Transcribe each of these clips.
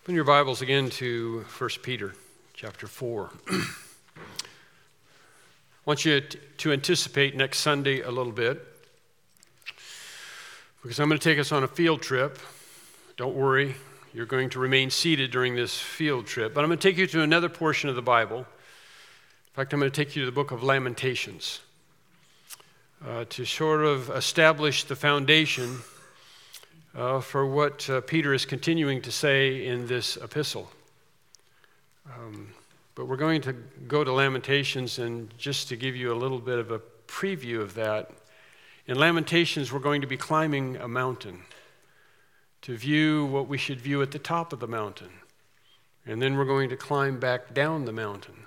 Open your Bibles again to 1 Peter chapter 4. I want you to anticipate next Sunday a little bit, because I'm going to take us on a field trip. Don't worry, you're going to remain seated during this field trip, but I'm going to take you to another portion of the Bible. In fact, I'm going to take you to the book of Lamentations to sort of establish the foundation for what Peter is continuing to say in this epistle. But we're going to go to Lamentations, and just to give you a little bit of a preview of that, in Lamentations we're going to be climbing a mountain to view what we should view at the top of the mountain. And then we're going to climb back down the mountain.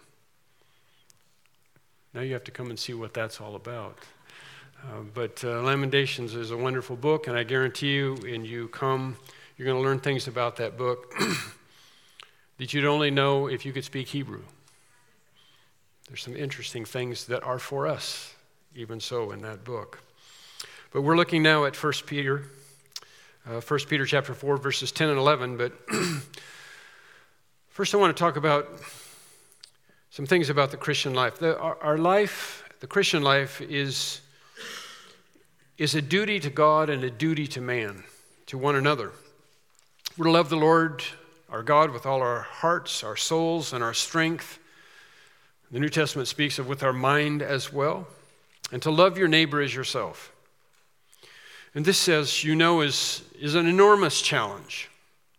Now you have to come and see what that's all about. But Lamentations is a wonderful book, and I guarantee you, when you come, you're going to learn things about that book that you'd only know if you could speak Hebrew. There's some interesting things that are for us, even so, in that book. But we're looking now at 1 Peter chapter 4, verses 10 and 11. But first I want to talk about some things about the Christian life. The Christian life is a duty to God and a duty to man, to one another. We're to love the Lord, our God, with all our hearts, our souls, and our strength. The New Testament speaks of with our mind as well. And to love your neighbor as yourself. And this, as you know, is an enormous challenge.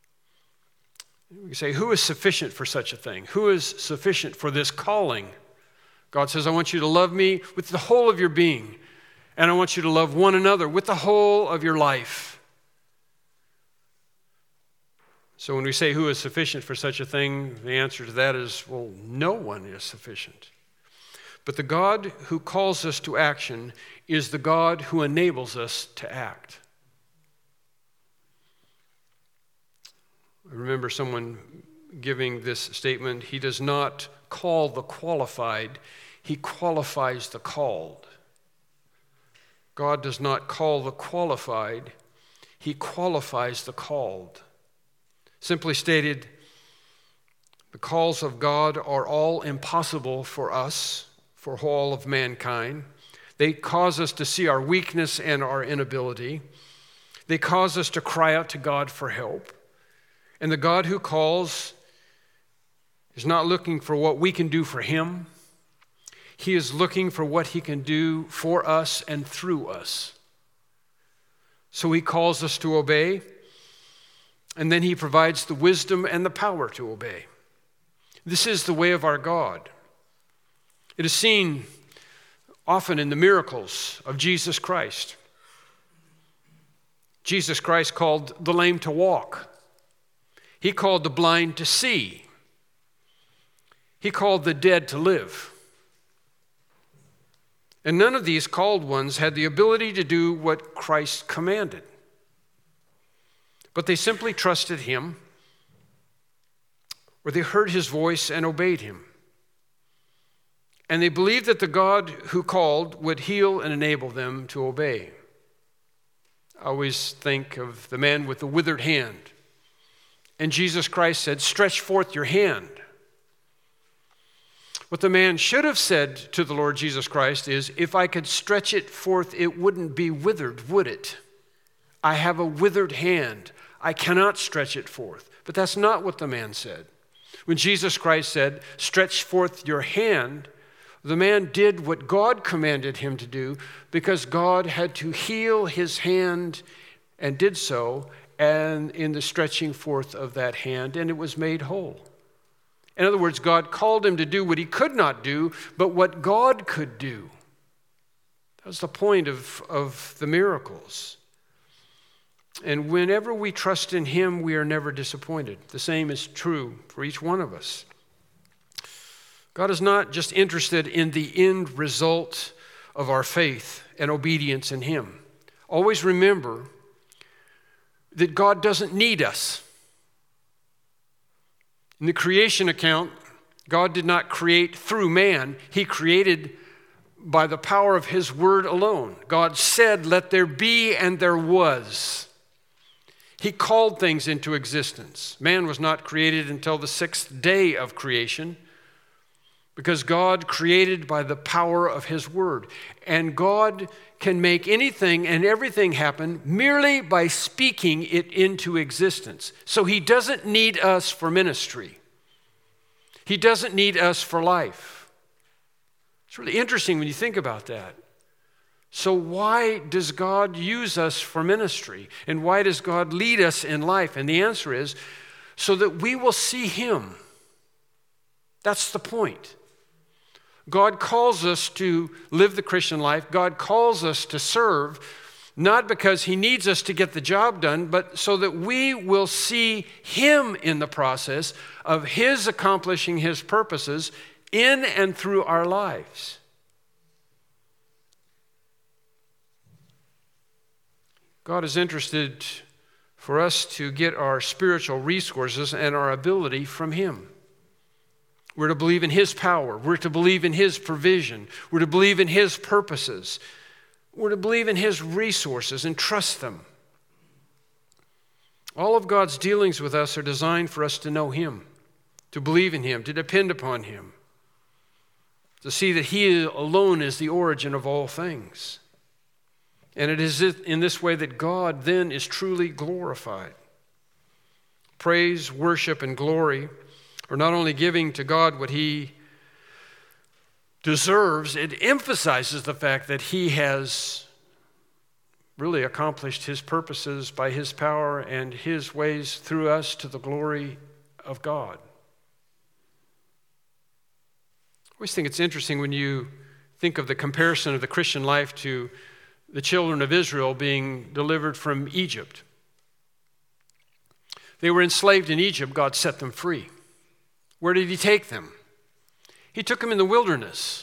We say, who is sufficient for such a thing? Who is sufficient for this calling? God says, I want you to love me with the whole of your being. And I want you to love one another with the whole of your life. So when we say who is sufficient for such a thing, the answer to that is, well, no one is sufficient. But the God who calls us to action is the God who enables us to act. I remember someone giving this statement, he does not call the qualified, he qualifies the called. God does not call the qualified, he qualifies the called. Simply stated, the calls of God are all impossible for us, for all of mankind. They cause us to see our weakness and our inability. They cause us to cry out to God for help. And the God who calls is not looking for what we can do for him. He is looking for what he can do for us and through us. So he calls us to obey, and then he provides the wisdom and the power to obey. This is the way of our God. It is seen often in the miracles of Jesus Christ. Jesus Christ called the lame to walk. He called the blind to see. He called the dead to live. And none of these called ones had the ability to do what Christ commanded. But they simply trusted him, or they heard his voice and obeyed him. And they believed that the God who called would heal and enable them to obey. I always think of the man with the withered hand. And Jesus Christ said, "Stretch forth your hand." What the man should have said to the Lord Jesus Christ is, if I could stretch it forth, it wouldn't be withered, would it? I have a withered hand. I cannot stretch it forth. But that's not what the man said. When Jesus Christ said, stretch forth your hand, the man did what God commanded him to do because God had to heal his hand and did so, and in the stretching forth of that hand, and it was made whole. In other words, God called him to do what he could not do, but what God could do. That's the point of the miracles. And whenever we trust in him, we are never disappointed. The same is true for each one of us. God is not just interested in the end result of our faith and obedience in him. Always remember that God doesn't need us. In the creation account, God did not create through man. He created by the power of his word alone. God said, let there be, and there was. He called things into existence. Man was not created until the sixth day of creation, because God created by the power of his word. And God can make anything and everything happen merely by speaking it into existence. So he doesn't need us for ministry. He doesn't need us for life. It's really interesting when you think about that. So why does God use us for ministry? And why does God lead us in life? And the answer is so that we will see him. That's the point. God calls us to live the Christian life. God calls us to serve, not because he needs us to get the job done, but so that we will see him in the process of his accomplishing his purposes in and through our lives. God is interested for us to get our spiritual resources and our ability from him. We're to believe in his power. We're to believe in his provision. We're to believe in his purposes. We're to believe in his resources and trust them. All of God's dealings with us are designed for us to know him, to believe in him, to depend upon him, to see that he alone is the origin of all things. And it is in this way that God then is truly glorified. Praise, worship, and glory are not only giving to God what he deserves, it emphasizes the fact that he has really accomplished his purposes by his power and his ways through us to the glory of God. I always think it's interesting when you think of the comparison of the Christian life to the children of Israel being delivered from Egypt. They were enslaved in Egypt. God set them free. Where did he take them? He took them in the wilderness.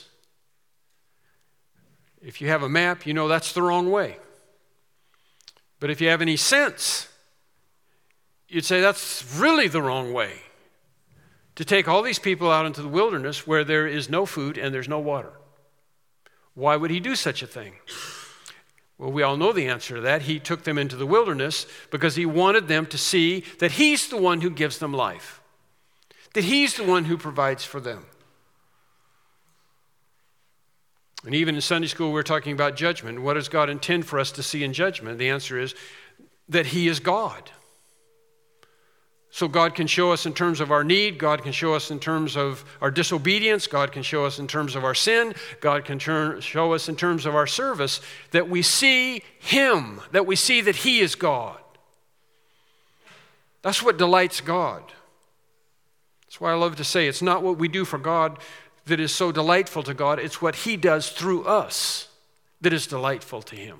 If you have a map, you know that's the wrong way. But if you have any sense, you'd say that's really the wrong way. To take all these people out into the wilderness where there is no food and there's no water. Why would he do such a thing? Well, we all know the answer to that. He took them into the wilderness because he wanted them to see that he's the one who gives them life, that he's the one who provides for them. And even in Sunday school, we're talking about judgment. What does God intend for us to see in judgment? The answer is that he is God. So God can show us in terms of our need. God can show us in terms of our disobedience. God can show us in terms of our sin. God can show us in terms of our service, that we see him, that we see that he is God. That's what delights God. That's why I love to say it's not what we do for God that is so delightful to God. It's what he does through us that is delightful to him.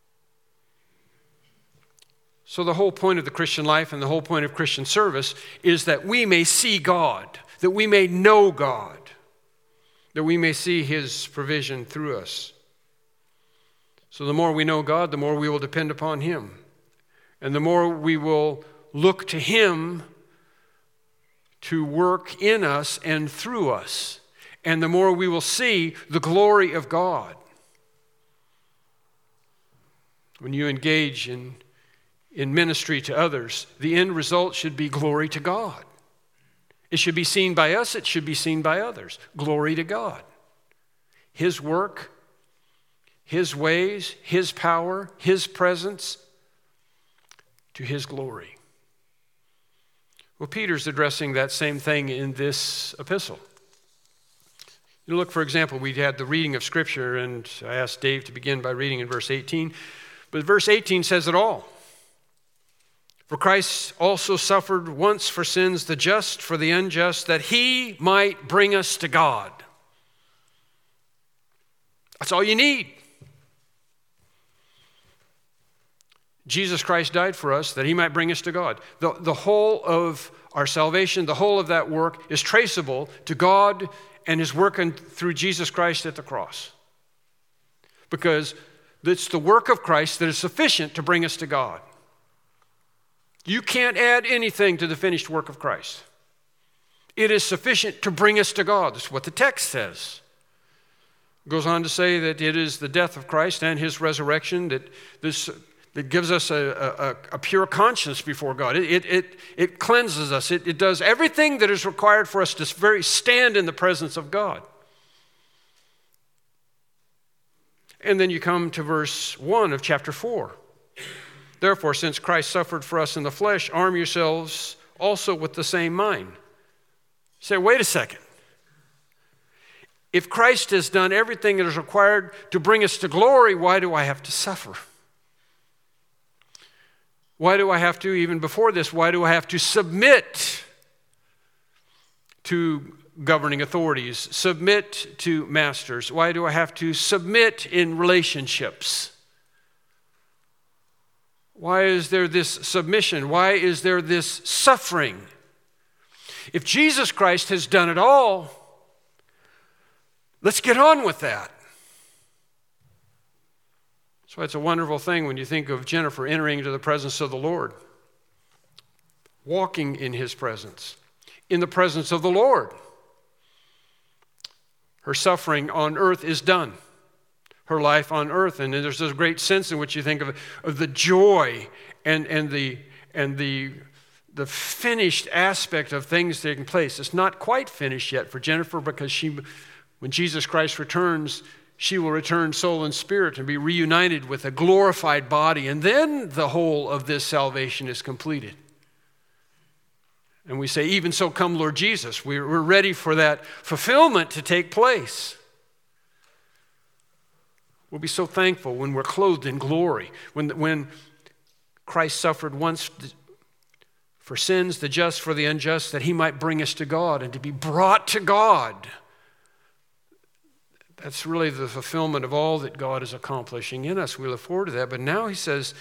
So the whole point of the Christian life and the whole point of Christian service is that we may see God, that we may know God, that we may see his provision through us. So the more we know God, the more we will depend upon him. And the more we will look to him to work in us and through us. And the more we will see the glory of God. When you engage in ministry to others, the end result should be glory to God. It should be seen by us, it should be seen by others. Glory to God. His work, his ways, his power, his presence, to his glory. Well, Peter's addressing that same thing in this epistle. You look, for example, we had the reading of Scripture, and I asked Dave to begin by reading in verse 18. But verse 18 says it all. For Christ also suffered once for sins, the just for the unjust, that he might bring us to God. That's all you need. Jesus Christ died for us that he might bring us to God. The whole of our salvation, the whole of that work is traceable to God and his work through Jesus Christ at the cross. Because it's the work of Christ that is sufficient to bring us to God. You can't add anything to the finished work of Christ. It is sufficient to bring us to God. That's what the text says. It goes on to say that it is the death of Christ and his resurrection that gives us a pure conscience before God. It cleanses us. It does everything that is required for us to stand in the presence of God. And then you come to verse 1 of chapter 4. Therefore, since Christ suffered for us in the flesh, arm yourselves also with the same mind. Say, wait a second. If Christ has done everything that is required to bring us to glory, why do I have to suffer? Why do I have to, even before this, why do I have to submit to governing authorities, submit to masters? Why do I have to submit in relationships? Why is there this submission? Why is there this suffering? If Jesus Christ has done it all, let's get on with that. So it's a wonderful thing when you think of Jennifer entering into the presence of the Lord, walking in his presence, in the presence of the Lord. Her suffering on earth is done. Her life on earth, and there's this great sense in which you think of the joy and the finished aspect of things taking place. It's not quite finished yet for Jennifer, because when Jesus Christ returns, she will return soul and spirit and be reunited with a glorified body, and then the whole of this salvation is completed. And we say, even so, come Lord Jesus. We're ready for that fulfillment to take place. We'll be so thankful when we're clothed in glory. When Christ suffered once for sins, the just for the unjust, that he might bring us to God and to be brought to God. That's really the fulfillment of all that God is accomplishing in us. We look forward to that. But now he says,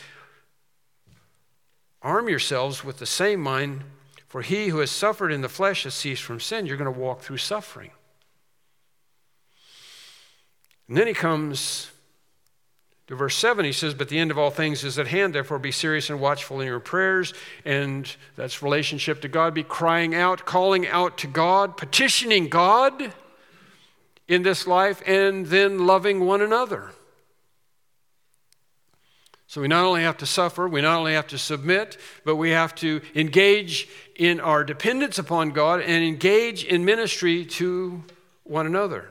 arm yourselves with the same mind, for he who has suffered in the flesh has ceased from sin. You're going to walk through suffering. And then he comes to verse 7. He says, but the end of all things is at hand. Therefore be serious and watchful in your prayers. And that's relationship to God. Be crying out, calling out to God, petitioning God in this life, and then loving one another. So we not only have to suffer, we not only have to submit, but we have to engage in our dependence upon God and engage in ministry to one another.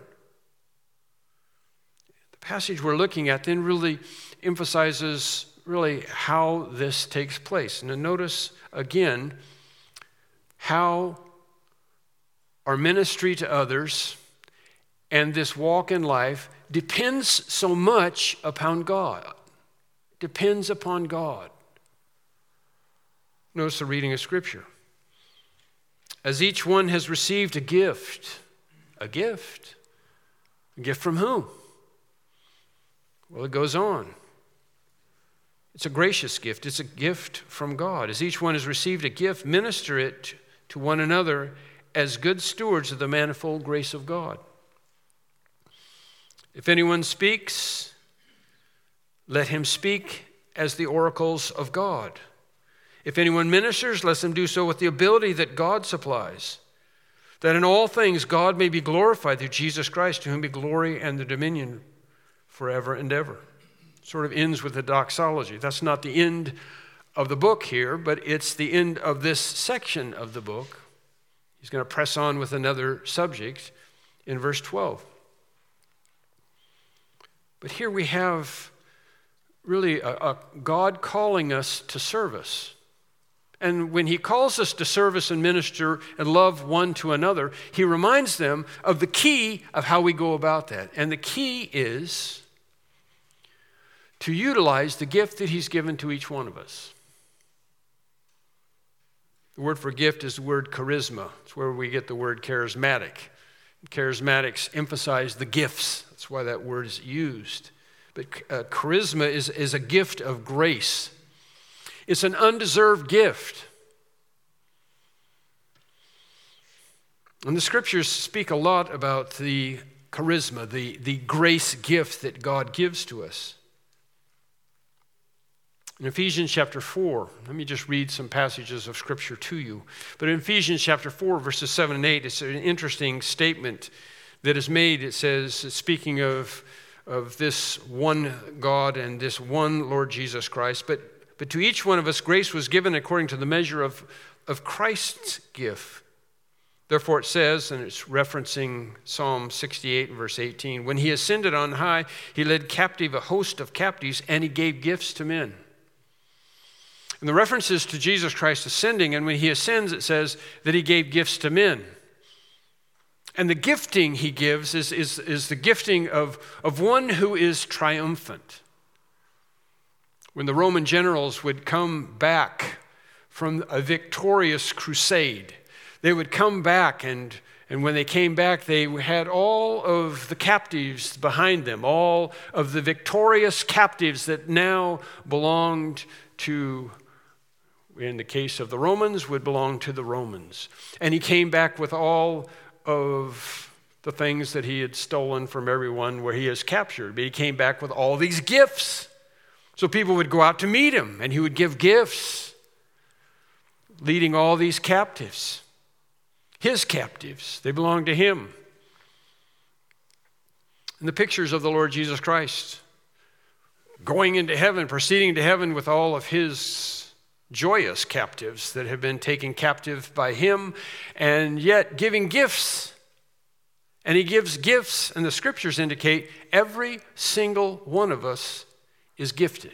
The passage we're looking at then really emphasizes how this takes place. And then notice again how our ministry to others and this walk in life depends so much upon God. Depends upon God. Notice the reading of Scripture. As each one has received a gift. A gift from whom? Well, it goes on. It's a gracious gift. It's a gift from God. As each one has received a gift, minister it to one another as good stewards of the manifold grace of God. If anyone speaks, let him speak as the oracles of God. If anyone ministers, let him do so with the ability that God supplies, that in all things God may be glorified through Jesus Christ, to whom be glory and the dominion forever and ever. Sort of ends with the doxology. That's not the end of the book here, but it's the end of this section of the book. He's going to press on with another subject in verse 12. But here we have really a God calling us to service. And when he calls us to service and minister and love one to another, he reminds them of the key of how we go about that. And the key is to utilize the gift that he's given to each one of us. The word for gift is the word charisma. It's where we get the word charismatic. Charismatics emphasize the gifts. That's why that word is used. But charisma is a gift of grace. It's an undeserved gift. And the scriptures speak a lot about the charisma, the grace gift that God gives to us. In Ephesians chapter 4, let me just read some passages of scripture to you. But in Ephesians chapter 4, verses 7 and 8, it's an interesting statement that is made. It says, speaking of of this one God and this one Lord Jesus Christ. But to each one of us, grace was given according to the measure of Christ's gift. Therefore it says, and it's referencing Psalm 68 and verse 18, when he ascended on high, he led captive a host of captives, and he gave gifts to men. And the references to Jesus Christ ascending, and when he ascends, it says that he gave gifts to men. And the gifting he gives is the gifting of one who is triumphant. When the Roman generals would come back from a victorious crusade, they would come back, and when they came back, they had all of the captives behind them, all of the victorious captives that now belonged to, in the case of the Romans, would belong to the Romans. And he came back with all of the things that he had stolen from everyone where he has captured. But he came back with all these gifts. So people would go out to meet him, and he would give gifts, leading all these captives. His captives, they belong to him. And the pictures of the Lord Jesus Christ going into heaven, proceeding to heaven with all of his joyous captives that have been taken captive by him, and yet giving gifts. And he gives gifts, and the scriptures indicate every single one of us is gifted.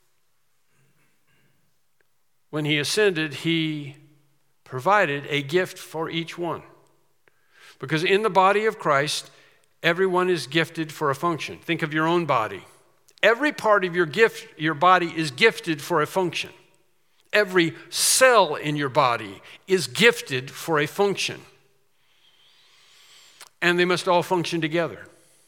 When he ascended, he provided a gift for each one. Because in the body of Christ, everyone is gifted for a function. Think of your own body. Every part of your body is gifted for a function. Every cell in your body is gifted for a function. And they must all function together.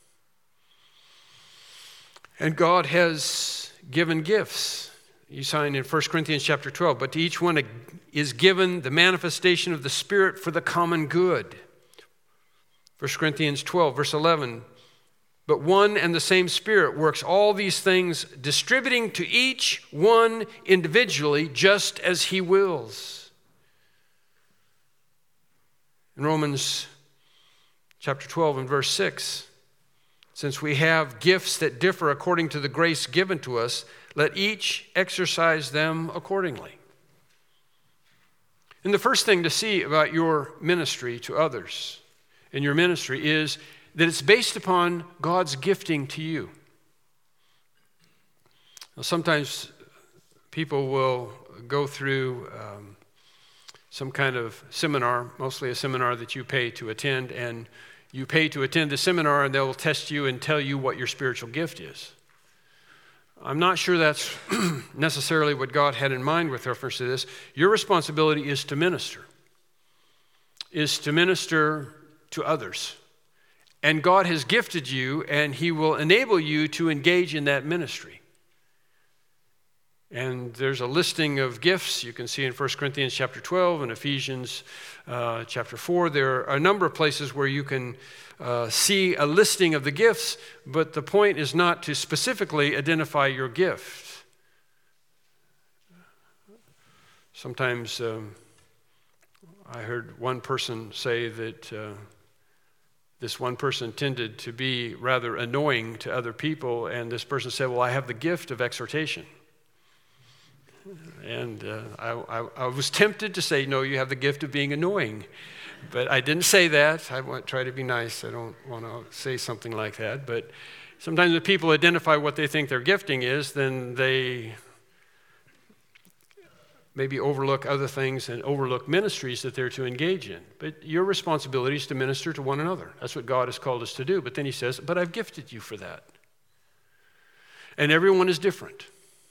And God has given gifts. You find in 1 Corinthians chapter 12, but to each one is given the manifestation of the Spirit for the common good. 1 Corinthians 12, verse 11, but one and the same Spirit works all these things, distributing to each one individually just as he wills. In Romans chapter 12 and verse 6, since we have gifts that differ according to the grace given to us, let each exercise them accordingly. And the first thing to see about your ministry to others in your ministry is that it's based upon God's gifting to you. Now, sometimes people will go through some kind of seminar, mostly a seminar that you pay to attend, and you pay to attend the seminar, and they'll test you and tell you what your spiritual gift is. I'm not sure that's necessarily what God had in mind with reference to this. Your responsibility is to minister to others. And God has gifted you, and he will enable you to engage in that ministry. And there's a listing of gifts you can see in 1 Corinthians chapter 12 and Ephesians chapter 4. There are a number of places where you can see a listing of the gifts, but the point is not to specifically identify your gift. Sometimes I heard one person say that this one person tended to be rather annoying to other people, and this person said, well, I have the gift of exhortation. And I was tempted to say, no, you have the gift of being annoying. But I didn't say that. I try to be nice. I don't want to say something like that. But sometimes when people identify what they think their gifting is, then they maybe overlook other things and overlook ministries that they're to engage in. But your responsibility is to minister to one another. That's what God has called us to do. But then he says, but I've gifted you for that. And everyone is different.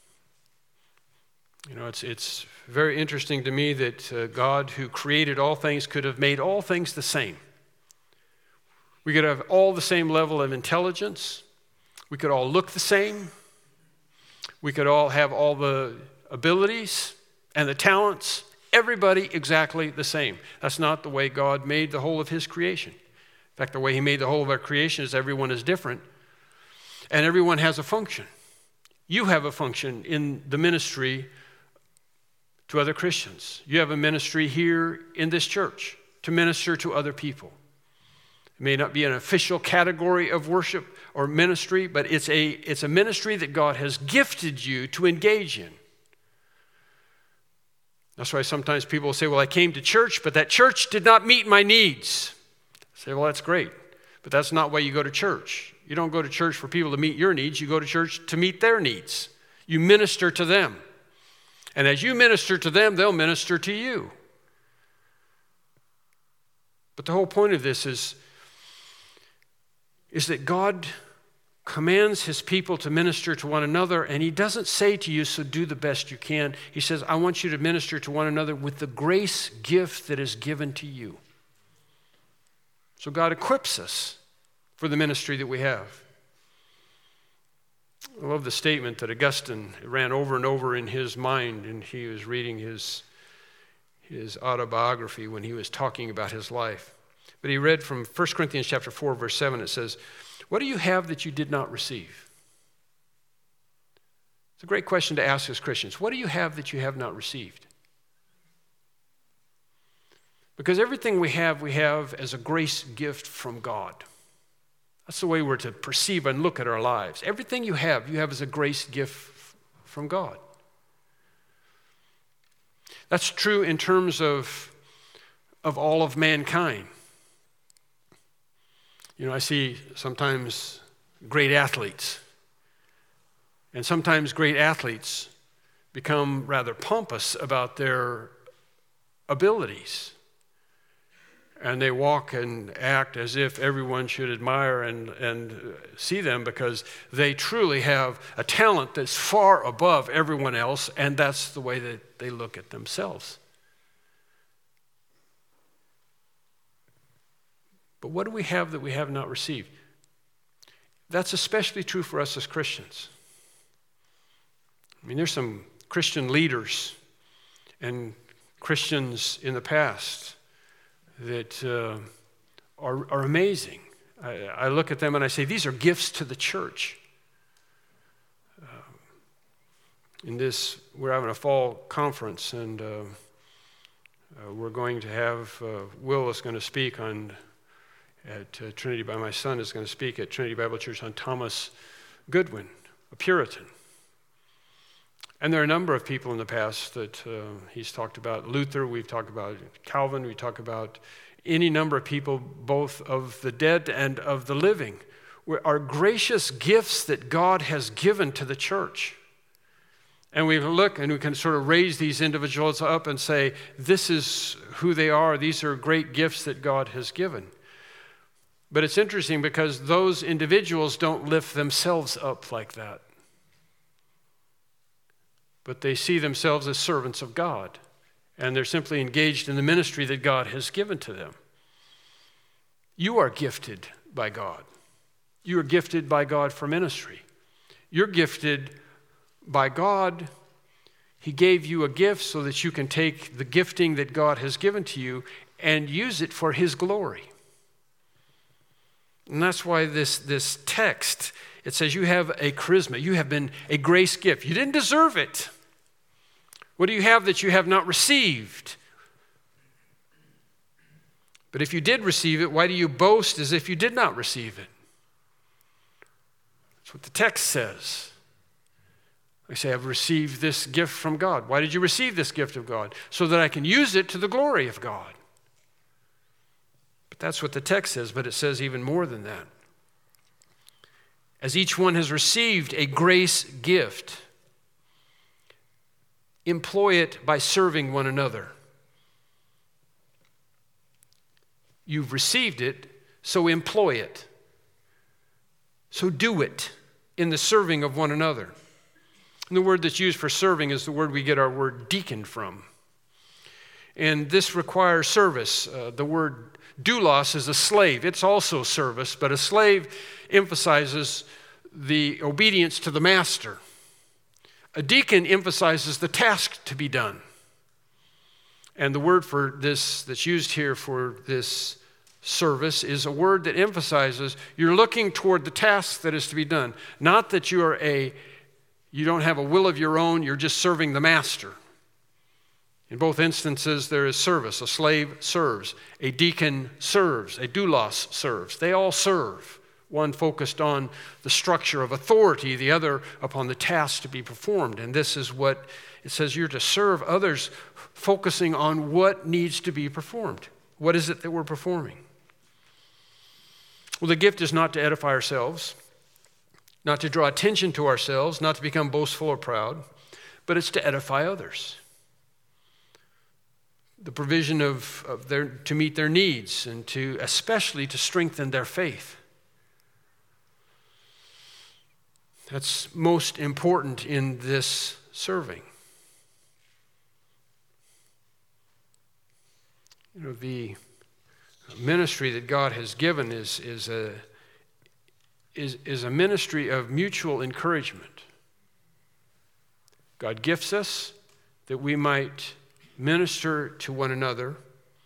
You know, it's very interesting to me that God, who created all things, could have made all things the same. We could have all the same level of intelligence. We could all look the same. We could all have all the abilities and the talents. Everybody exactly the same. That's not the way God made the whole of his creation. In fact, the way he made the whole of our creation is everyone is different, and everyone has a function. You have a function in the ministry to other Christians. You have a ministry here in this church to minister to other people. It may not be an official category of worship or ministry, but it's a ministry that God has gifted you to engage in. That's why sometimes people will say, well, I came to church, but that church did not meet my needs. I say, well, that's great, but that's not why you go to church. You don't go to church for people to meet your needs. You go to church to meet their needs. You minister to them. And as you minister to them, they'll minister to you. But the whole point of this is that God commands his people to minister to one another, and he doesn't say to you, so do the best you can. He says, I want you to minister to one another with the grace gift that is given to you. So God equips us for the ministry that we have. I love the statement that Augustine ran over and over in his mind, and he was reading his autobiography when he was talking about his life. But he read from 1 Corinthians chapter 4, verse 7, it says, what do you have that you did not receive? It's a great question to ask as Christians. What do you have that you have not received? Because everything we have as a grace gift from God. That's the way we're to perceive and look at our lives. Everything you have as a grace gift from God. That's true in terms of all of mankind. You know, I see sometimes great athletes, and sometimes great athletes become rather pompous about their abilities. And they walk and act as if everyone should admire and see them because they truly have a talent that's far above everyone else, and that's the way that they look at themselves. But what do we have that we have not received? That's especially true for us as Christians. I mean, there's some Christian leaders and Christians in the past that are amazing. I look at them and I say, these are gifts to the church. We're having a fall conference, and we're going to have, Will is going to speak at Trinity, my son is going to speak at Trinity Bible Church on Thomas Goodwin, a Puritan. And there are a number of people in the past that he's talked about. Luther, we've talked about Calvin, we talk about any number of people, both of the dead and of the living, are gracious gifts that God has given to the church. And we look and we can sort of raise these individuals up and say, this is who they are. These are great gifts that God has given. But it's interesting because those individuals don't lift themselves up like that. But they see themselves as servants of God, and they're simply engaged in the ministry that God has given to them. You are gifted by God. You are gifted by God for ministry. You're gifted by God. He gave you a gift so that you can take the gifting that God has given to you and use it for his glory. And that's why this text, it says you have a charisma. You have been a grace gift. You didn't deserve it. What do you have that you have not received? But if you did receive it, why do you boast as if you did not receive it? That's what the text says. I say, I've received this gift from God. Why did you receive this gift of God? So that I can use it to the glory of God. But that's what the text says, but it says even more than that. As each one has received a grace gift, employ it by serving one another. You've received it, so employ it. So do it in the serving of one another. And the word that's used for serving is the word we get our word deacon from. And this requires service. The word doulos is a slave. It's also service, but a slave emphasizes the obedience to the master. A deacon emphasizes the task to be done. And the word for this that's used here for this service is a word that emphasizes you're looking toward the task that is to be done. Not that you don't have a will of your own, you're just serving the master. In both instances, there is service. A slave serves. A deacon serves. A doulos serves. They all serve. One focused on the structure of authority, the other upon the task to be performed. And this is what it says, you're to serve others, focusing on what needs to be performed. What is it that we're performing? Well, the gift is not to edify ourselves, not to draw attention to ourselves, not to become boastful or proud, but it's to edify others. The provision to meet their needs and especially to strengthen their faith. That's most important in this serving. The ministry that God has given is a ministry of mutual encouragement. God gifts us that we might minister to one another,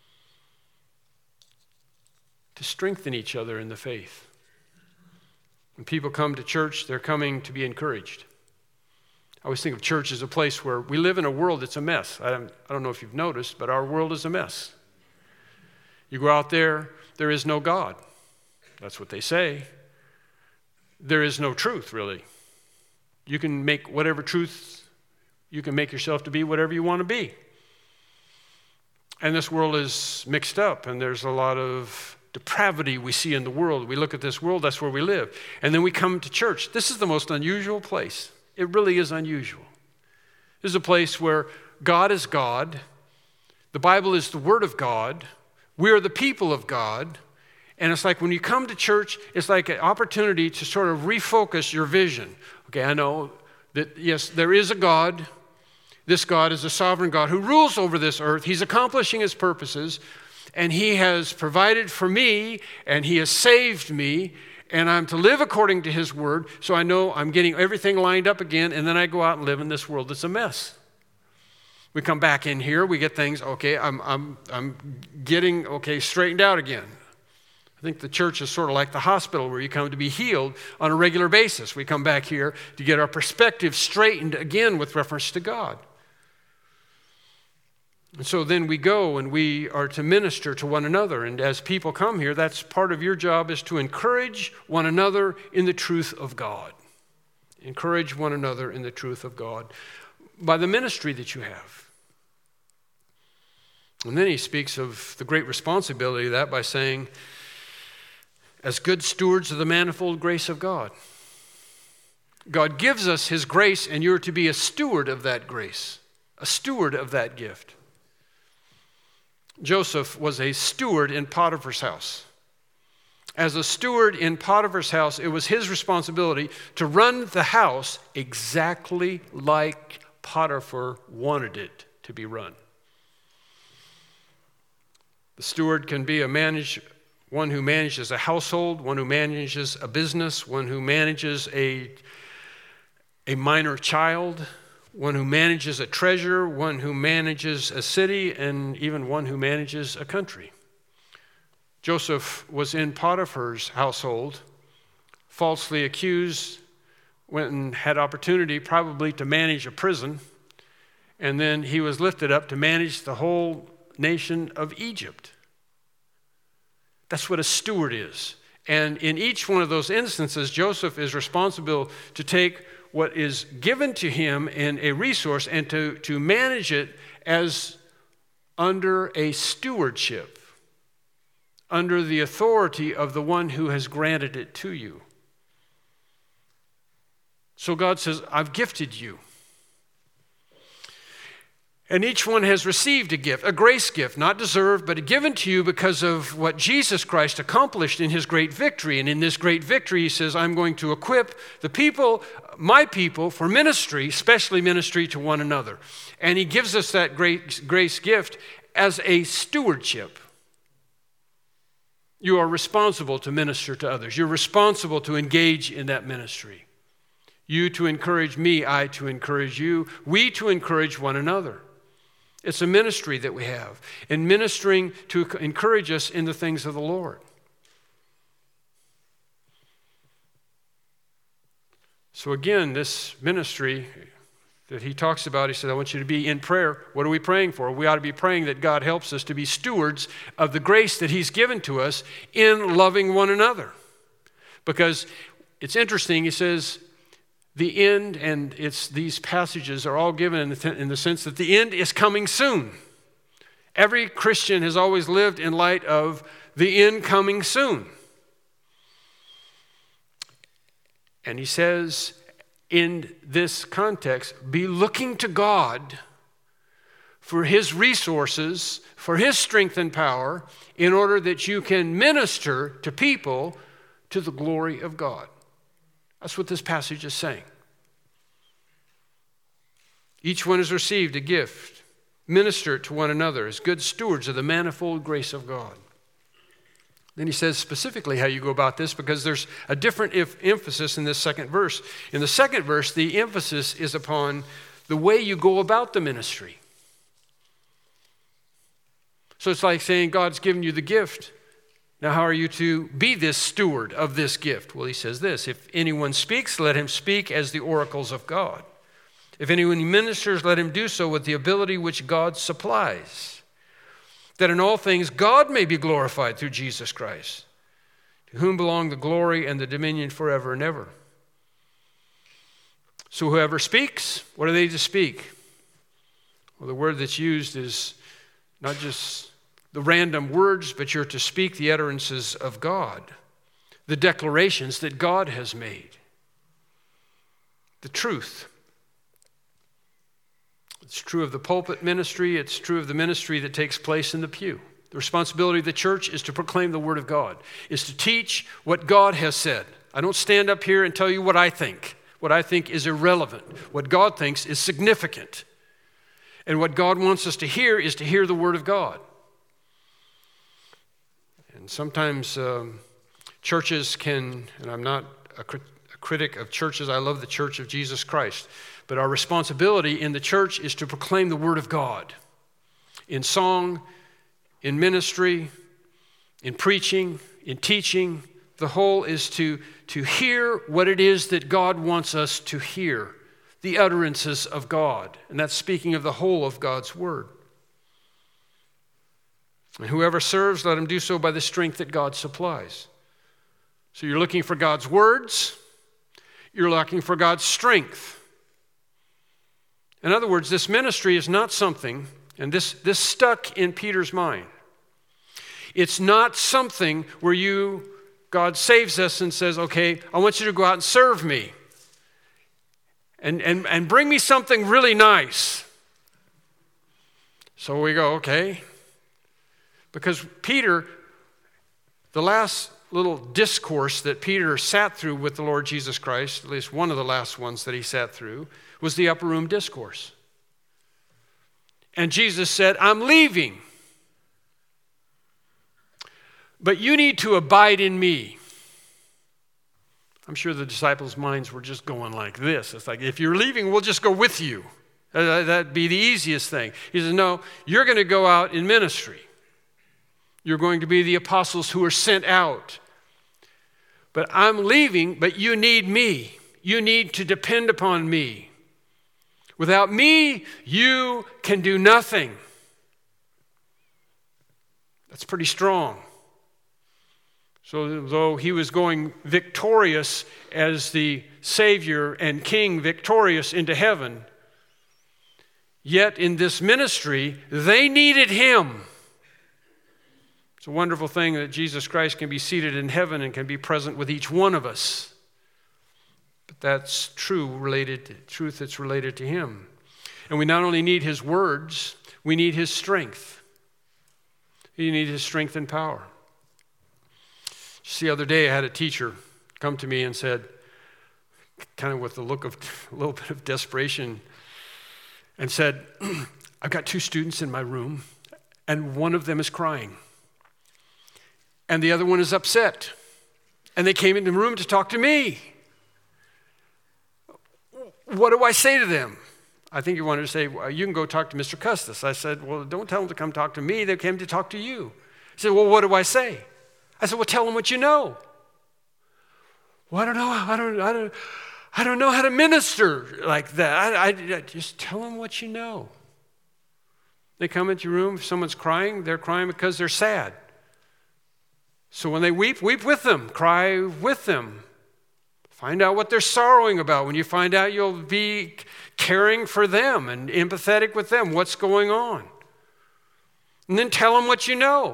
to strengthen each other in the faith. When people come to church, they're coming to be encouraged. I always think of church as a place where we live in a world that's a mess. I don't know if you've noticed, but our world is a mess. You go out there is no God. That's what they say. There is no truth, really. You can make whatever truth, you can make yourself to be whatever you want to be. And this world is mixed up, and there's a lot of depravity we see in the world. We look at this world, that's where we live. And then we come to church. This is the most unusual place. It really is unusual. This is a place where God is God. The Bible is the Word of God. We are the people of God. And it's like when you come to church, it's like an opportunity to sort of refocus your vision. Okay, I know that, yes, there is a God. This God is a sovereign God who rules over this earth. He's accomplishing his purposes, and he has provided for me, and he has saved me, and I'm to live according to his word, so I know I'm getting everything lined up again, and then I go out and live in this world that's a mess. We come back in here, we get things, okay, I'm getting, okay, straightened out again. I think the church is sort of like the hospital where you come to be healed on a regular basis. We come back here to get our perspective straightened again with reference to God. And so then we go and we are to minister to one another. And as people come here, that's part of your job, is to encourage one another in the truth of God. Encourage one another in the truth of God by the ministry that you have. And then he speaks of the great responsibility of that by saying, as good stewards of the manifold grace of God. God gives us his grace, and you're to be a steward of that grace, a steward of that gift. Joseph was a steward in Potiphar's house. As a steward in Potiphar's house, it was his responsibility to run the house exactly like Potiphar wanted it to be run. The steward can be one who manages a household, one who manages a business, one who manages a minor child, one who manages a treasure, one who manages a city, and even one who manages a country. Joseph was in Potiphar's household, falsely accused, went and had opportunity probably to manage a prison, and then he was lifted up to manage the whole nation of Egypt. That's what a steward is. And in each one of those instances, Joseph is responsible to take what is given to him in a resource and to manage it as under a stewardship, under the authority of the one who has granted it to you. So God says, I've gifted you. And each one has received a gift, a grace gift, not deserved, but given to you because of what Jesus Christ accomplished in his great victory. And in this great victory, he says, I'm going to equip the people, my people, for ministry, especially ministry to one another. And he gives us that great grace gift as a stewardship. You are responsible to minister to others. You're responsible to engage in that ministry. You to encourage me, I to encourage you, we to encourage one another. It's a ministry that we have, and ministering to encourage us in the things of the Lord. So again, this ministry, that he talks about. He said, I want you to be in prayer. What are we praying for? We ought to be praying that God helps us to be stewards of the grace that he's given to us in loving one another. Because it's interesting, he says, the end, and these passages are all given in the sense that the end is coming soon. Every Christian has always lived in light of the end coming soon. And he says, in this context, be looking to God for his resources, for his strength and power, in order that you can minister to people to the glory of God. That's what this passage is saying. Each one has received a gift. Minister it to one another as good stewards of the manifold grace of God. Then he says specifically how you go about this, because there's a different emphasis in this second verse. In the second verse, the emphasis is upon the way you go about the ministry. So it's like saying, God's given you the gift. Now, how are you to be this steward of this gift? Well, he says this: if anyone speaks, let him speak as the oracles of God. If anyone ministers, let him do so with the ability which God supplies, that in all things God may be glorified through Jesus Christ, to whom belong the glory and the dominion forever and ever. So whoever speaks, what are they to speak? Well, the word that's used is not just the random words, but you're to speak the utterances of God, the declarations that God has made, the truth. It's true of the pulpit ministry. It's true of the ministry that takes place in the pew. The responsibility of the church is to proclaim the word of God, is to teach what God has said. I don't stand up here and tell you what I think. What I think is irrelevant. What God thinks is significant. And what God wants us to hear is to hear the word of God. And sometimes churches can, and I'm not a critic of churches, I love the Church of Jesus Christ. But our responsibility in the church is to proclaim the word of God in song, in ministry, in preaching, in teaching. The whole is to hear what it is that God wants us to hear, the utterances of God. And that's speaking of the whole of God's word. And whoever serves, let him do so by the strength that God supplies. So you're looking for God's words. You're looking for God's strength. In other words, this ministry is not something, and this stuck in Peter's mind. It's not something where God saves us and says, okay, I want you to go out and serve me. And bring me something really nice. So we go, okay. Because Peter, the last little discourse that Peter sat through with the Lord Jesus Christ, at least one of the last ones that he sat through, was the upper room discourse. And Jesus said, I'm leaving, but you need to abide in me. I'm sure the disciples' minds were just going like this. It's like, if you're leaving, we'll just go with you. That'd be the easiest thing. He says, no, you're going to go out in ministry. You're going to be the apostles who are sent out. But I'm leaving, but you need me. You need to depend upon me. Without me, you can do nothing. That's pretty strong. So though he was going victorious as the Savior and King, victorious into heaven, yet in this ministry, they needed him. It's a wonderful thing that Jesus Christ can be seated in heaven and can be present with each one of us. But that's truth that's related to him. And we not only need his words, we need his strength. You need his strength and power. Just the other day I had a teacher come to me and said, kind of with a look of a little bit of desperation, and said, I've got 2 students in my room, and one of them is crying. And the other one is upset. And they came into the room to talk to me. What do I say to them? I think he wanted to say, well, you can go talk to Mr. Custis. I said, well, don't tell them to come talk to me. They came to talk to you. He said, well, what do I say? I said, well, tell them what you know. Well, I don't know. I don't know how to minister like that. I just tell them what you know. They come into your room, if someone's crying, they're crying because they're sad. So when they weep, weep with them, cry with them. Find out what they're sorrowing about. When you find out, you'll be caring for them and empathetic with them, what's going on. And then tell them what you know.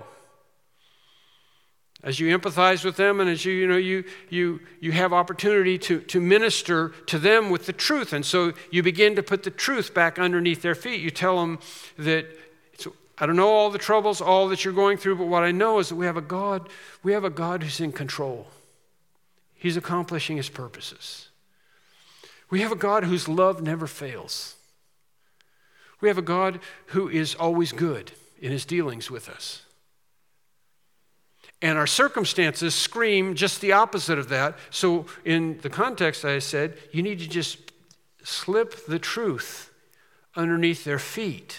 As you empathize with them and as you have opportunity to minister to them with the truth. And so you begin to put the truth back underneath their feet. You tell them that, I don't know all the troubles, all that you're going through, but what I know is that we have a God who's in control. He's accomplishing his purposes. We have a God whose love never fails. We have a God who is always good in his dealings with us. And our circumstances scream just the opposite of that. So in the context I said, you need to just slip the truth underneath their feet.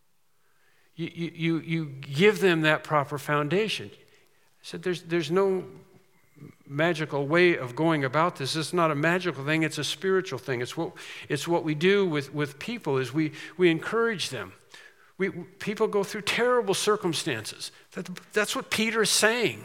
You give them that proper foundation. I said there's no magical way of going about this. It's not a magical thing, it's a spiritual thing. It's what we do with people is we encourage them. People go through terrible circumstances. That's what Peter is saying.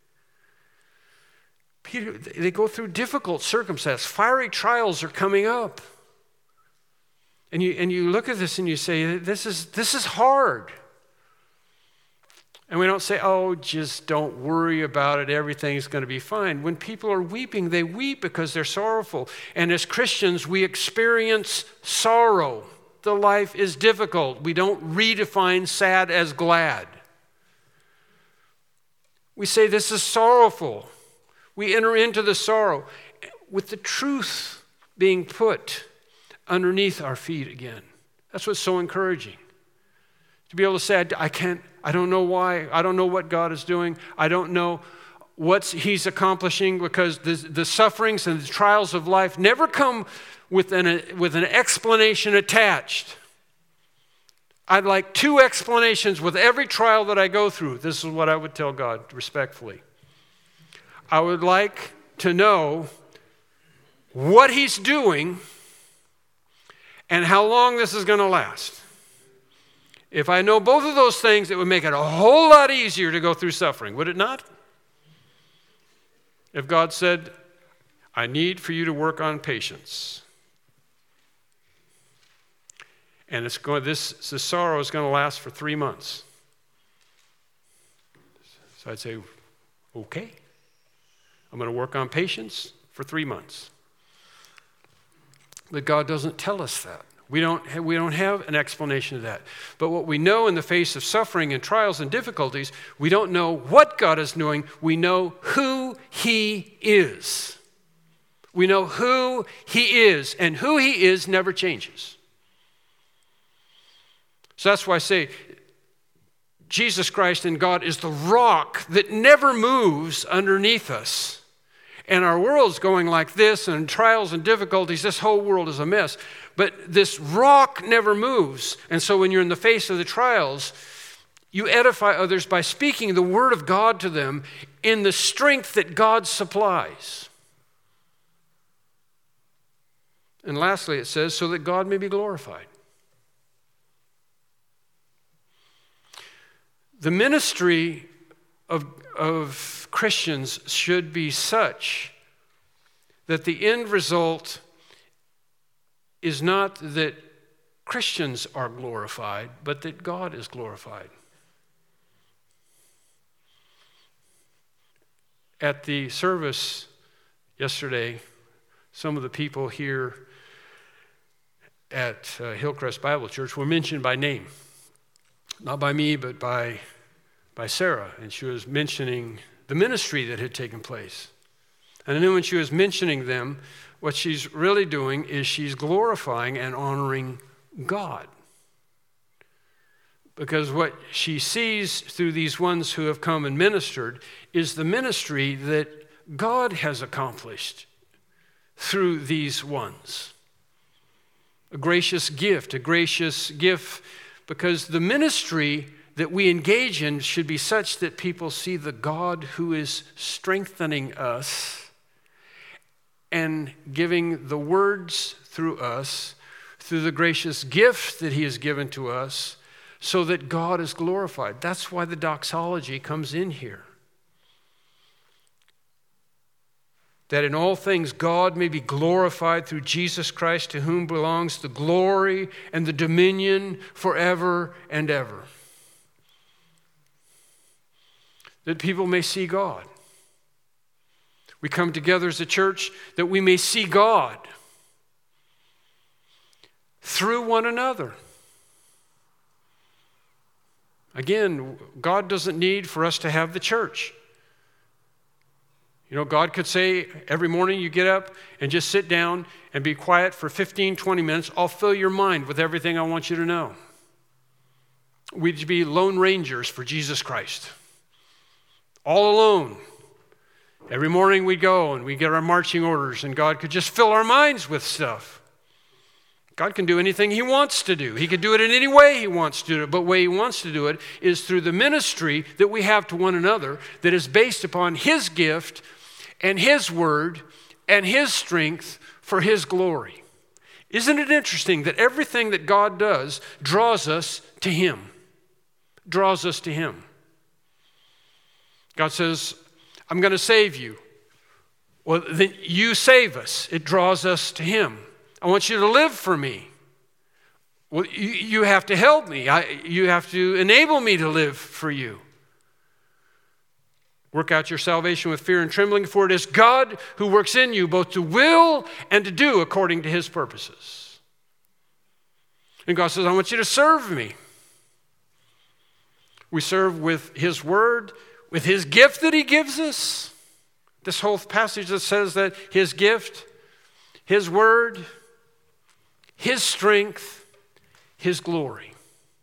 They go through difficult circumstances. Fiery trials are coming up. And you look at this and you say, this is hard. And we don't say, oh, just don't worry about it. Everything's going to be fine. When people are weeping, they weep because they're sorrowful. And as Christians, we experience sorrow. The life is difficult. We don't redefine sad as glad. We say this is sorrowful. We enter into the sorrow with the truth being put underneath our feet again. That's what's so encouraging. To be able to say, I don't know why, I don't know what God is doing, I don't know what he's accomplishing, because the sufferings and the trials of life never come with an explanation attached. I'd like 2 explanations with every trial that I go through. This is what I would tell God respectfully. I would like to know what he's doing and how long this is going to last. If I know both of those things, it would make it a whole lot easier to go through suffering, would it not? If God said, I need for you to work on patience, and this sorrow is going to last for 3 months. So I'd say, okay, I'm going to work on patience for 3 months. But God doesn't tell us that. We don't have an explanation of that. But what we know in the face of suffering and trials and difficulties, we don't know what God is doing. We know who he is. We know who he is, and who he is never changes. So that's why I say Jesus Christ and God is the rock that never moves underneath us. And our world's going like this, and trials and difficulties, this whole world is a mess. But this rock never moves. And so when you're in the face of the trials, you edify others by speaking the word of God to them in the strength that God supplies. And lastly, it says, so that God may be glorified. The ministry of Christians should be such that the end result is not that Christians are glorified, but that God is glorified. At the service yesterday, some of the people here at Hillcrest Bible Church were mentioned by name. Not by me, but by Sarah. And she was mentioning the ministry that had taken place. And then when she was mentioning them, what she's really doing is she's glorifying and honoring God. Because what she sees through these ones who have come and ministered is the ministry that God has accomplished through these ones. A gracious gift because the ministry that we engage in should be such that people see the God who is strengthening us and giving the words through us, through the gracious gift that he has given to us, so that God is glorified. That's why the doxology comes in here. That in all things God may be glorified through Jesus Christ, to whom belongs the glory and the dominion forever and ever. That people may see God. We come together as a church that we may see God through one another. Again, God doesn't need for us to have the church. You know, God could say every morning you get up and just sit down and be quiet for 15, 20 minutes. I'll fill your mind with everything I want you to know. We'd be lone rangers for Jesus Christ. All alone. Every morning we go and we get our marching orders, and God could just fill our minds with stuff. God can do anything he wants to do. He can do it in any way he wants to do it, but the way he wants to do it is through the ministry that we have to one another that is based upon his gift and his word and his strength for his glory. Isn't it interesting that everything that God does draws us to him? Draws us to him. God says, I'm going to save you. Well, then you save us. It draws us to him. I want you to live for me. Well, you have to help me. You have to enable me to live for you. Work out your salvation with fear and trembling, for it is God who works in you both to will and to do according to his purposes. And God says, I want you to serve me. We serve with his word, with his gift that he gives us. This whole passage that says that his gift, his word, his strength, his glory.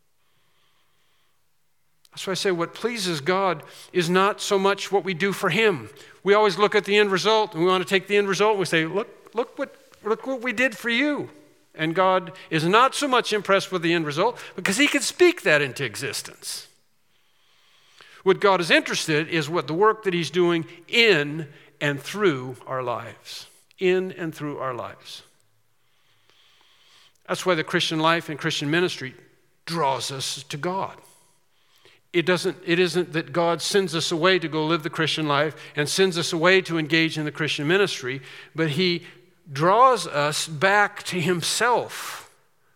That's why I say what pleases God is not so much what we do for him. We always look at the end result, and we want to take the end result, and we say, look what we did for you. And God is not so much impressed with the end result because he can speak that into existence. What God is interested is what the work that he's doing in and through our lives. In and through our lives. That's why the Christian life and Christian ministry draws us to God. It isn't that God sends us away to go live the Christian life and sends us away to engage in the Christian ministry, but he draws us back to himself.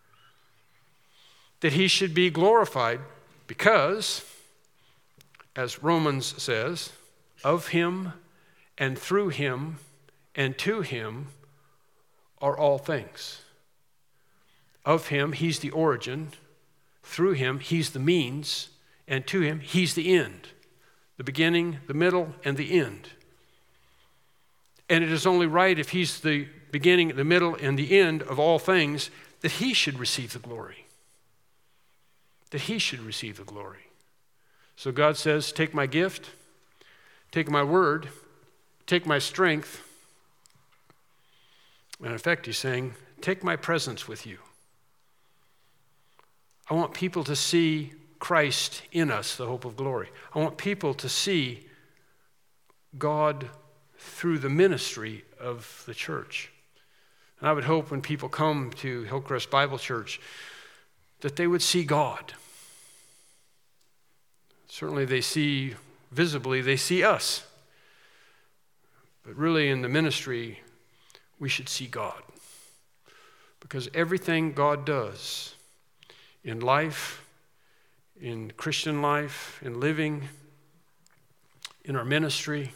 That he should be glorified because, as Romans says, of him and through him and to him are all things. Of him, he's the origin. Through him, he's the means. And to him, he's the end. The beginning, the middle, and the end. And it is only right if he's the beginning, the middle, and the end of all things that he should receive the glory. That he should receive the glory. So God says, take my gift, take my word, take my strength. And in effect, he's saying, take my presence with you. I want people to see Christ in us, the hope of glory. I want people to see God through the ministry of the church. And I would hope when people come to Hillcrest Bible Church that they would see God. Certainly they see visibly, they see us. But really in the ministry, we should see God. Because everything God does in life, in Christian life, in living, in our ministry,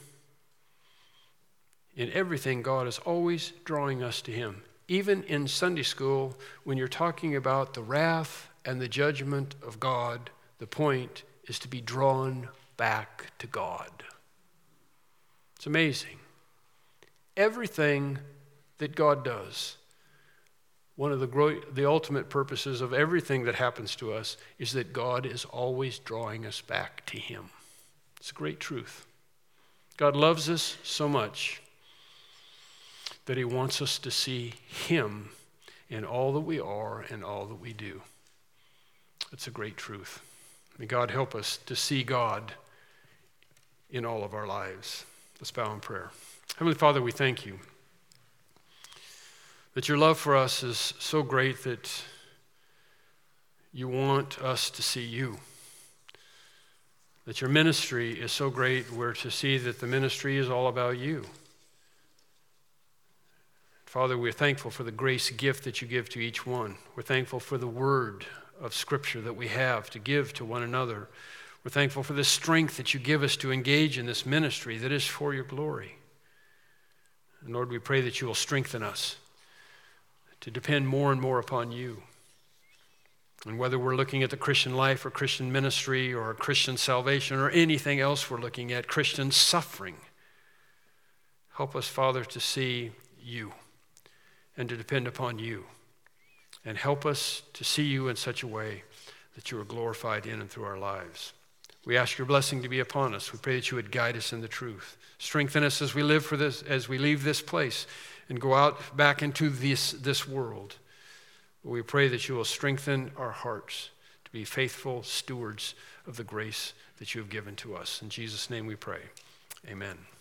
in everything, God is always drawing us to him. Even in Sunday school, when you're talking about the wrath and the judgment of God, the point is to be drawn back to God. It's amazing. Everything that God does, one of the ultimate purposes of everything that happens to us is that God is always drawing us back to him. It's a great truth. God loves us so much that he wants us to see him in all that we are and all that we do. It's a great truth. May God help us to see God in all of our lives. Let's bow in prayer. Heavenly Father, we thank you That your love for us is so great that you want us to see you. That your ministry is so great, we're to see that the ministry is all about you. Father, we're thankful for the grace gift that you give to each one. We're thankful for the word of Scripture that we have to give to one another. We're thankful for the strength that you give us to engage in this ministry that is for your glory. And Lord, we pray that you will strengthen us to depend more and more upon you. And whether we're looking at the Christian life or Christian ministry or Christian salvation or anything else we're looking at, Christian suffering, help us, Father, to see you and to depend upon you. And help us to see you in such a way that you are glorified in and through our lives. We ask your blessing to be upon us. We pray that you would guide us in the truth. Strengthen us as we live for this, as we leave this place and go out back into this world. We pray that you will strengthen our hearts to be faithful stewards of the grace that you have given to us. In Jesus' name we pray. Amen.